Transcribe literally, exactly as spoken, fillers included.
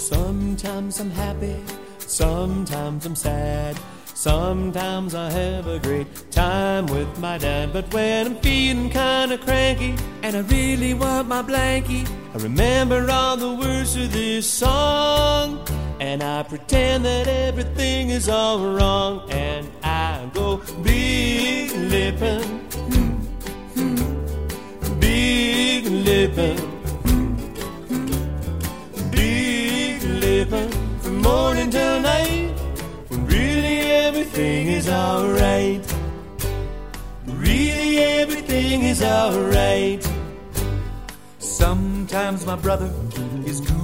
Sometimes I'm happy, sometimes I'm sad. Sometimes I have a great time with my dad. But when I'm feeling kinda cranky and I really want my blankie, I remember all the words to this song, and I pretend that everything is all wrong, and I go big lippin', big lippin', big lippin', from morning till night, when really everything is alright. Really everything is alright. Sometimes my brother is cool